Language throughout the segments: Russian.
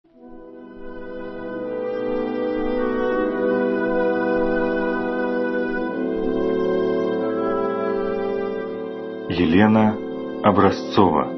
Елена Образцова.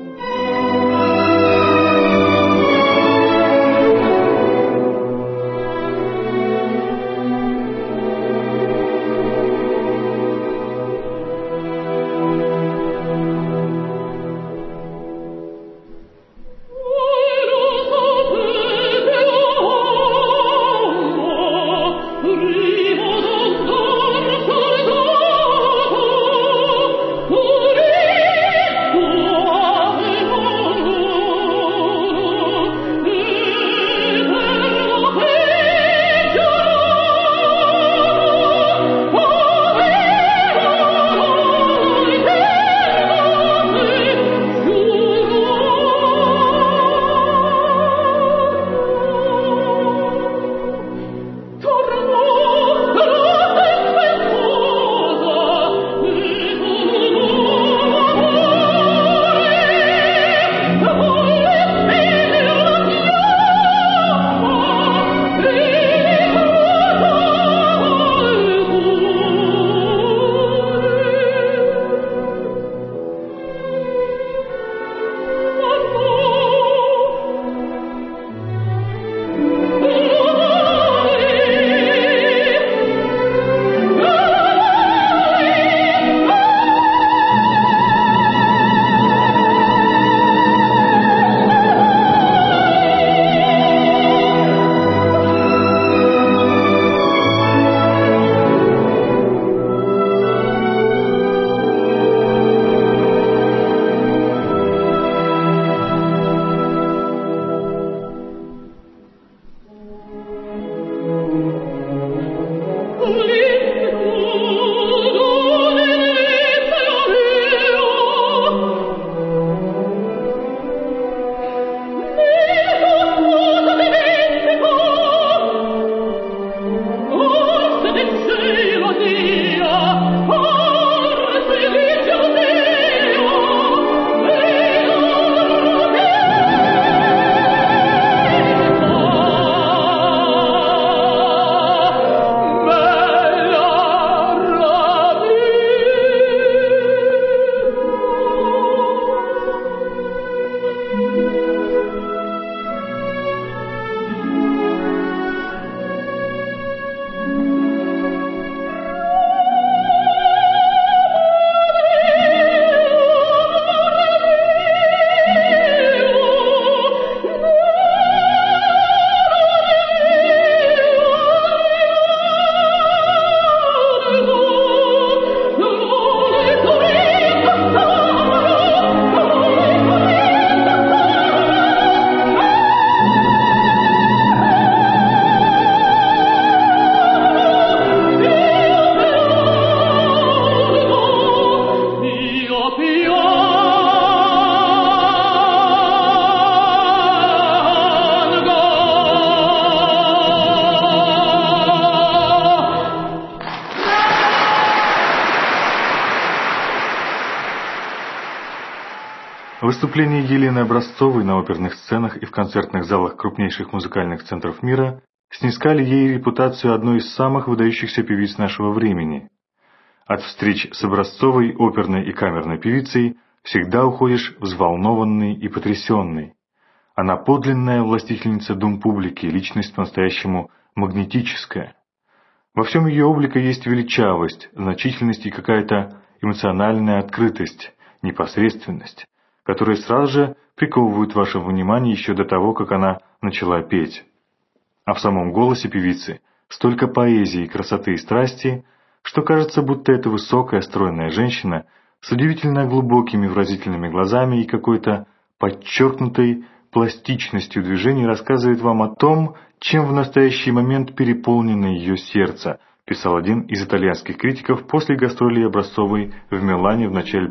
Выступления Елены Образцовой на оперных сценах и в концертных залах крупнейших музыкальных центров мира снискали ей репутацию одной из самых выдающихся певиц нашего времени. От встреч с Образцовой, оперной и камерной певицей, всегда уходишь взволнованный и потрясенный. Она подлинная властительница дум публики, личность по-настоящему магнетическая. Во всем ее облике есть величавость, значительность и какая-то эмоциональная открытость, непосредственность, которые сразу же приковывают ваше внимание еще до того, как она начала петь. А в самом голосе певицы столько поэзии, красоты и страсти, что кажется, будто эта высокая, стройная женщина с удивительно глубокими выразительными глазами и какой-то подчеркнутой пластичностью движений рассказывает вам о том, чем в настоящий момент переполнено ее сердце, писал один из итальянских критиков после гастролей Образцовой в Милане в начале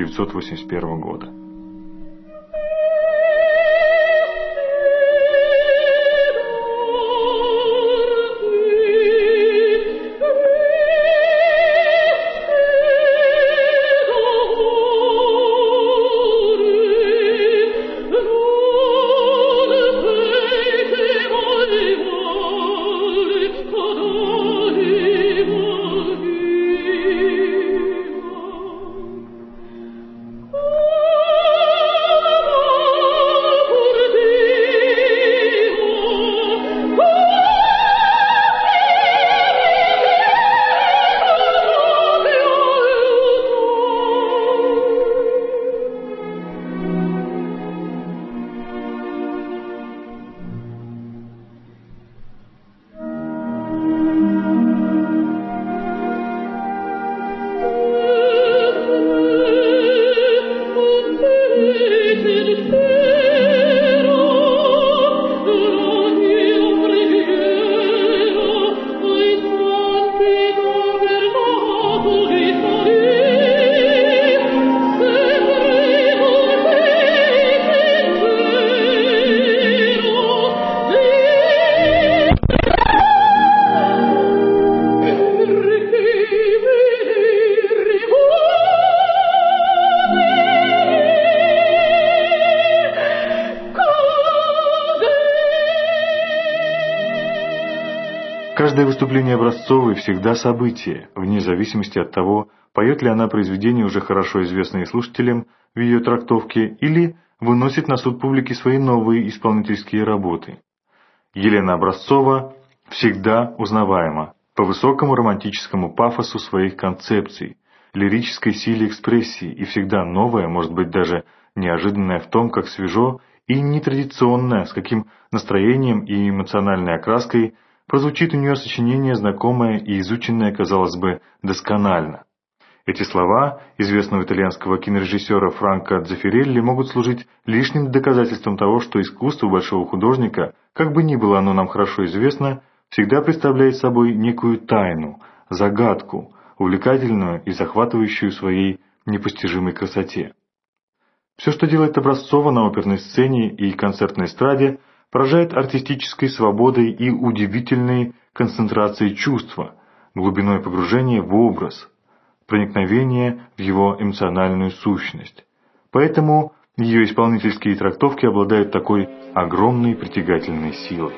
1981 года. Каждое выступление Образцовой всегда событие, вне зависимости от того, поет ли она произведения, уже хорошо известные слушателям в ее трактовке, или выносит на суд публики свои новые исполнительские работы. Елена Образцова всегда узнаваема по высокому романтическому пафосу своих концепций, лирической силе экспрессии, и всегда новая, может быть даже неожиданная в том, как свежо и нетрадиционно, с каким настроением и эмоциональной окраской прозвучит у нее сочинение, знакомое и изученное, казалось бы, досконально. Эти слова известного итальянского кинорежиссера Франко Дзеффирелли могут служить лишним доказательством того, что искусство большого художника, как бы ни было оно нам хорошо известно, всегда представляет собой некую тайну, загадку, увлекательную и захватывающую своей непостижимой красоте. Все, что делает Образцова на оперной сцене и концертной эстраде, поражает артистической свободой и удивительной концентрацией чувства, глубиной погружения в образ, проникновение в его эмоциональную сущность. Поэтому ее исполнительские трактовки обладают такой огромной притягательной силой.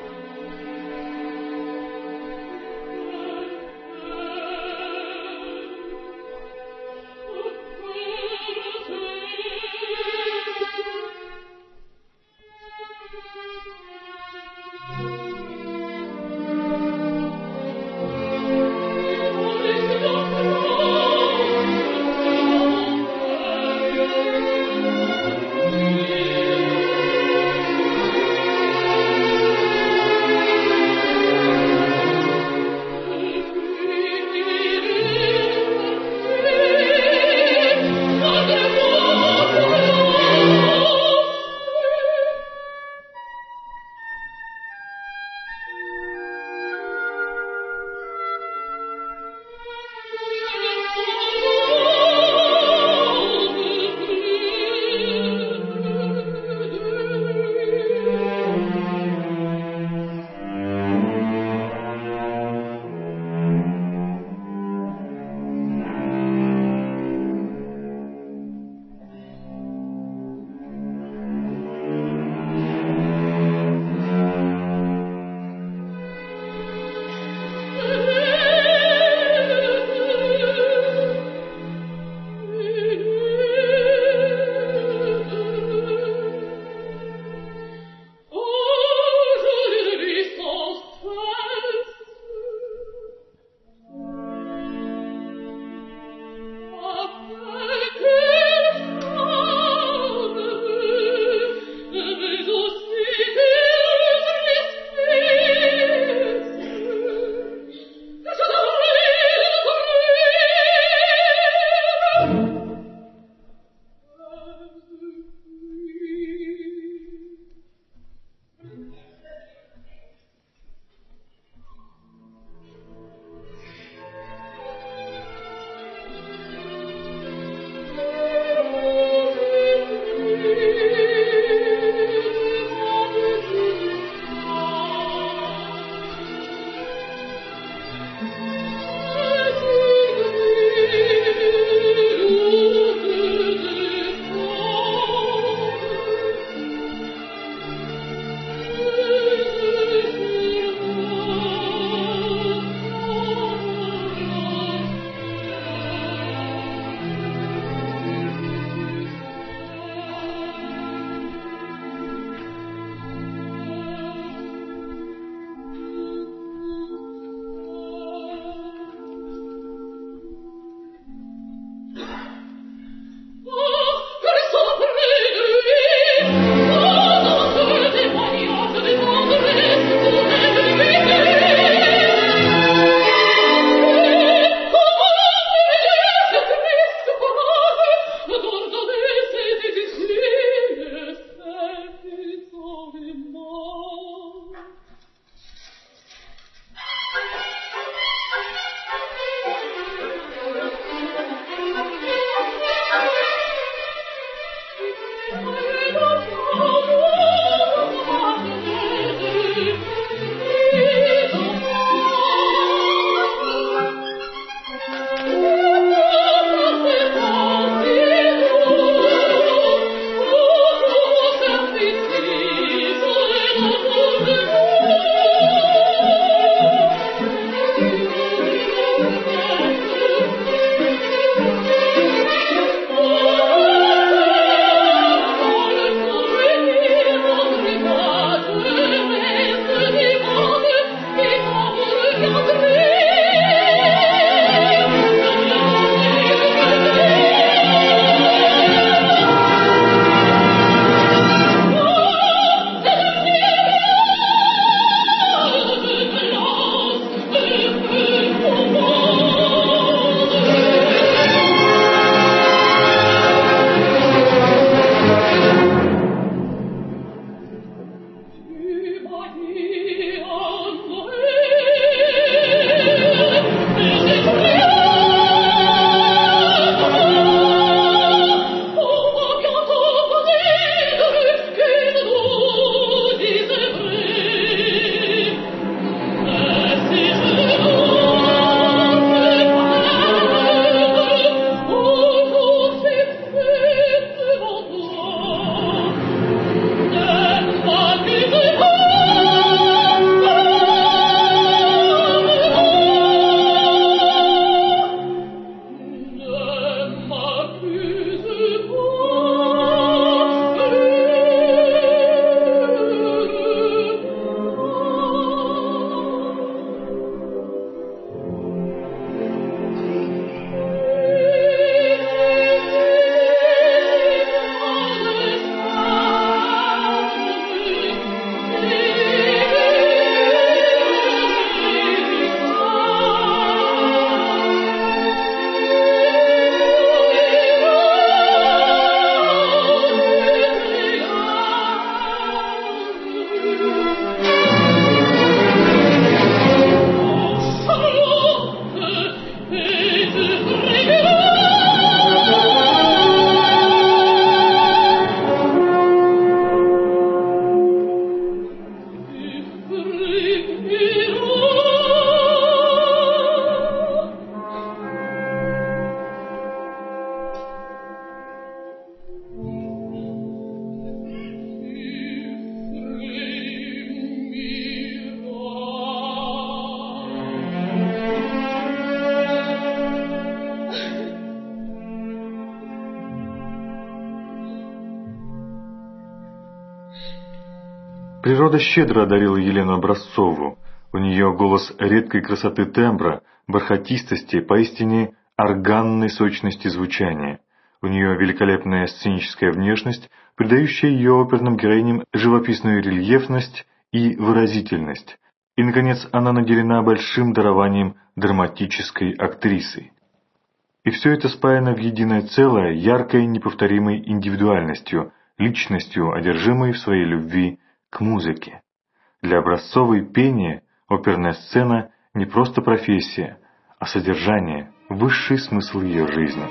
Природа щедро одарила Елену Образцову. У нее голос редкой красоты тембра, бархатистости, поистине органной сочности звучания. У нее великолепная сценическая внешность, придающая ее оперным героиням живописную рельефность и выразительность. И, наконец, она наделена большим дарованием драматической актрисы. И все это спаяно в единое целое, яркой, неповторимой индивидуальностью, личностью, одержимой в своей любви к музыке. Для Образцовой пение, оперная сцена не просто профессия, а содержание, высший смысл ее жизни.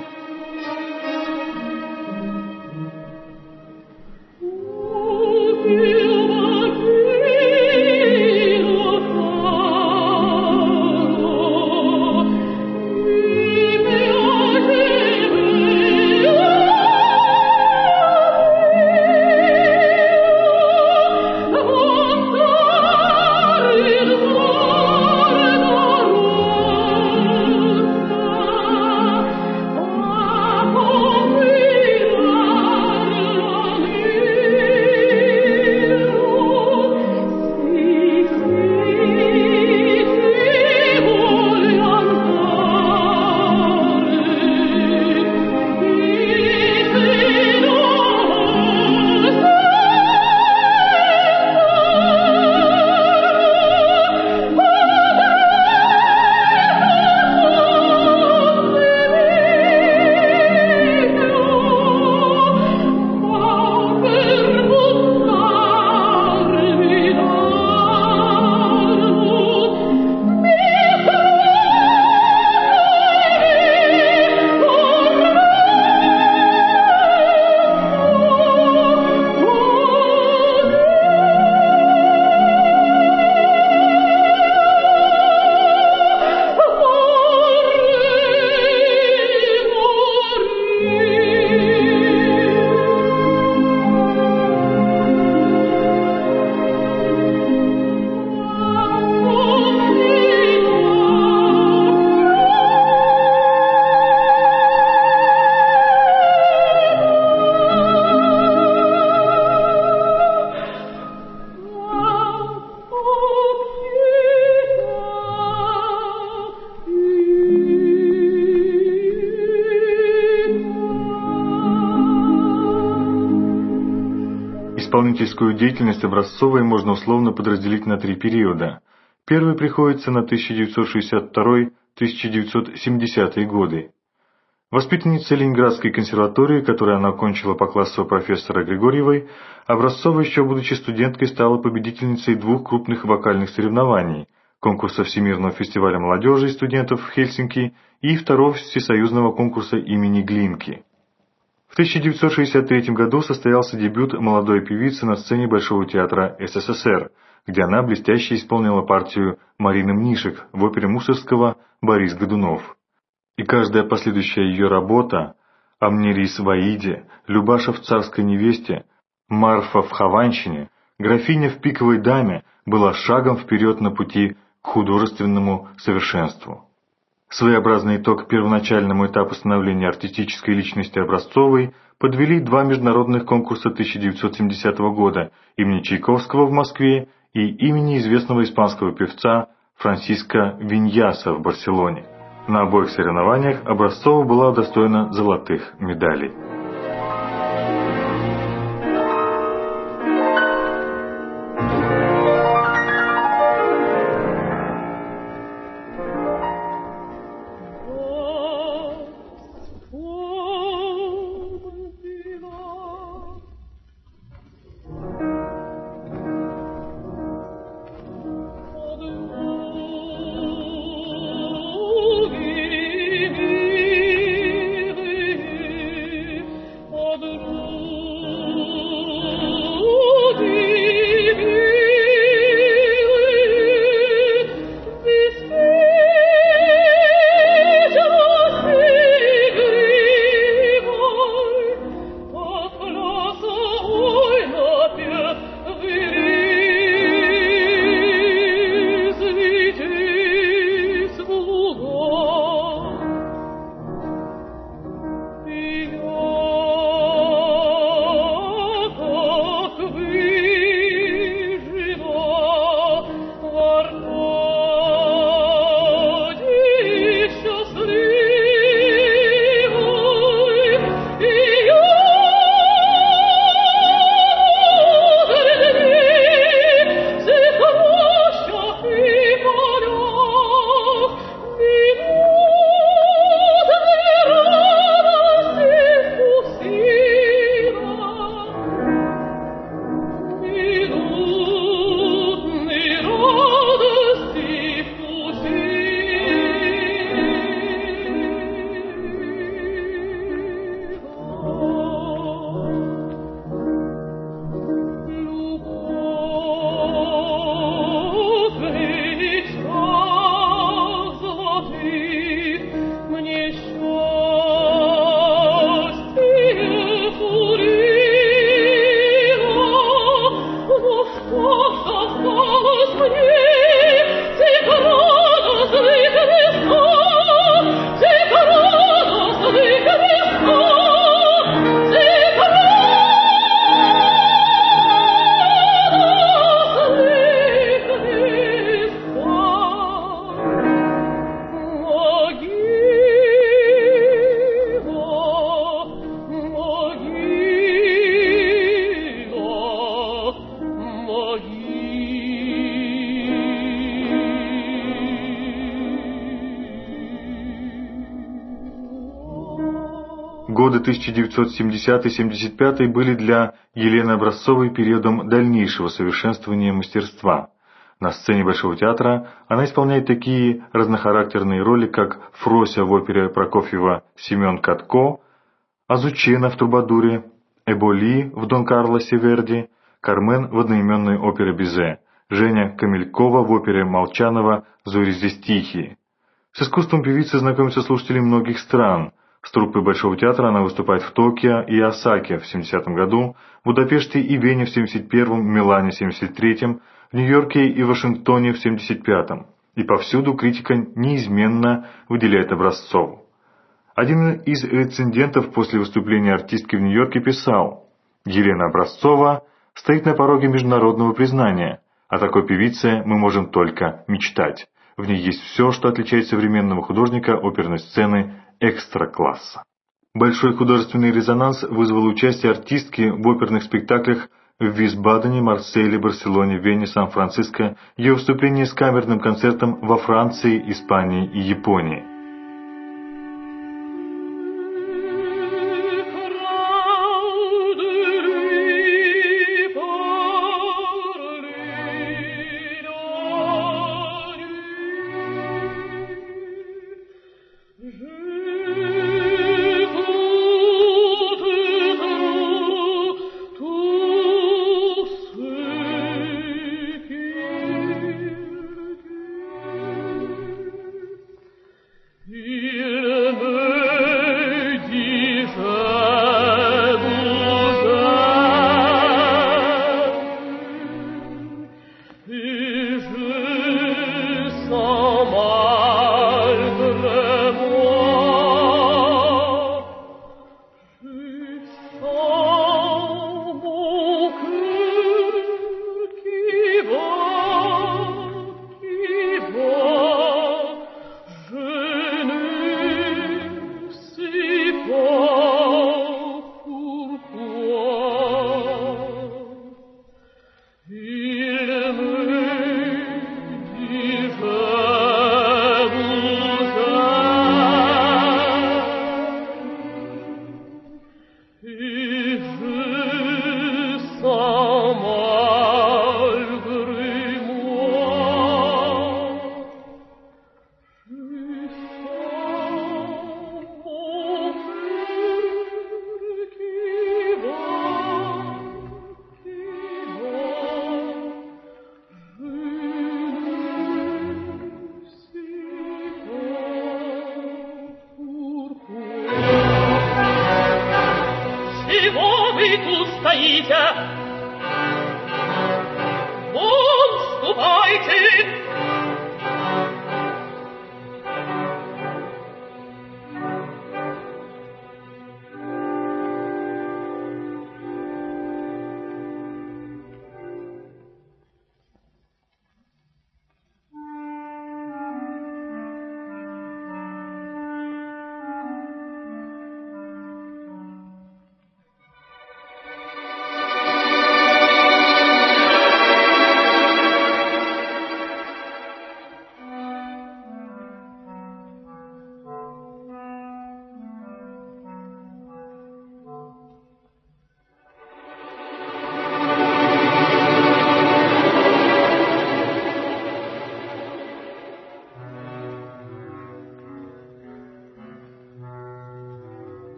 Исполнительскую деятельность Образцовой можно условно подразделить на три периода. Первый приходится на 1962-1970 годы. Воспитанница Ленинградской консерватории, которую она окончила по классу профессора Григорьевой, Образцова, еще будучи студенткой, стала победительницей двух крупных вокальных соревнований – конкурса Всемирного фестиваля молодежи и студентов в Хельсинки и второго всесоюзного конкурса имени Глинки. В 1963 году состоялся дебют молодой певицы на сцене Большого театра СССР, где она блестяще исполнила партию Марины Мнишек в опере Мусоргского «Борис Годунов». И каждая последующая ее работа «Амнерис в Аиде», «Любаша в царской невесте», «Марфа в Хованщине», «Графиня в пиковой даме» была шагом вперед на пути к художественному совершенству. Своеобразный итог первоначальному этапу становления артистической личности Образцовой подвели два международных конкурса 1970 года имени Чайковского в Москве и имени известного испанского певца Франсиско Виньяса в Барселоне. На обоих соревнованиях Образцова была удостоена золотых медалей. Годы 1970-75 были для Елены Образцовой периодом дальнейшего совершенствования мастерства. На сцене Большого театра она исполняет такие разнохарактерные роли, как Фрося в опере Прокофьева «Семен Катко», Азучена в «Трубадуре», Эболи в «Дон Карлосе» Верди, Кармен в одноименной опере Бизе, Женя Камелькова в опере Молчанова «Зори здесь тихие». С искусством певицы знакомятся слушатели многих стран. С труппой Большого театра она выступает в Токио и Осаке в 70-м году, в Будапеште и Вене в 71-м, Милане в 73-м, в Нью-Йорке и Вашингтоне в 75-м. И повсюду критика неизменно выделяет Образцову. Один из рецензентов после выступления артистки в Нью-Йорке писал: «Елена Образцова стоит на пороге международного признания. О такой певице мы можем только мечтать. В ней есть все, что отличает современного художника оперной сцены экстра-класса». Большой художественный резонанс вызвало участие артистки в оперных спектаклях в Висбадене, Марселе, Барселоне, Вене, Сан-Франциско, ее выступление с камерным концертом во Франции, Испании и Японии.